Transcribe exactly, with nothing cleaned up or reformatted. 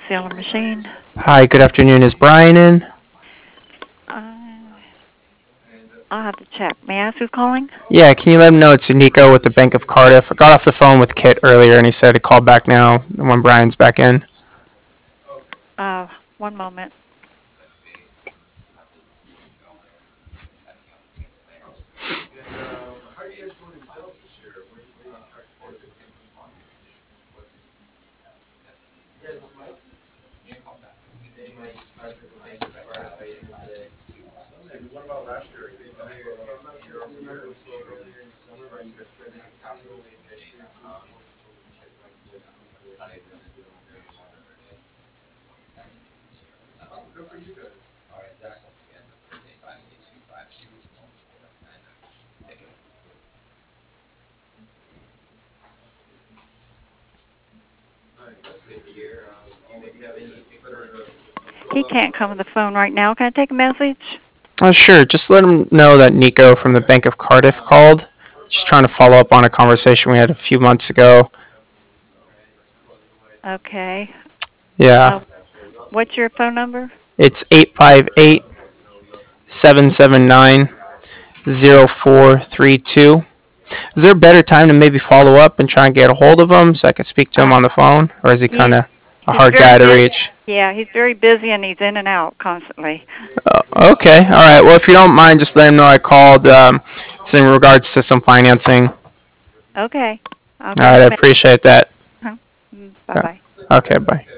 Sealer Machine. Hi, good afternoon. Is Brian in? Uh, I'll have to check. May I ask who's calling? Yeah, can you let him know it's Nico with the Bank of Cardiff? I got off the phone with Kit earlier and he said to call back now when Brian's back in. Uh, one moment. He can't come to the phone right now. Can I take a message? Oh, sure. Just let him know that Nico from the Bank of Cardiff called. Just trying to follow up on a conversation we had a few months ago. Okay. Yeah, Uh, what's your phone number? it's eight five eight, seven seven nine, zero four three two. Is there a better time to maybe follow up and try and get a hold of him so I can speak to him Uh, on the phone? Or is he kind he's of a he's hard very guy to busy. reach? Yeah, he's very busy and he's in and out constantly. Uh, okay, all right. Well, if you don't mind, just let him know I called. Um, it's in regards to some financing. All Okay. I'll give right, him I a appreciate that. message. Bye Yeah. bye. Okay, bye.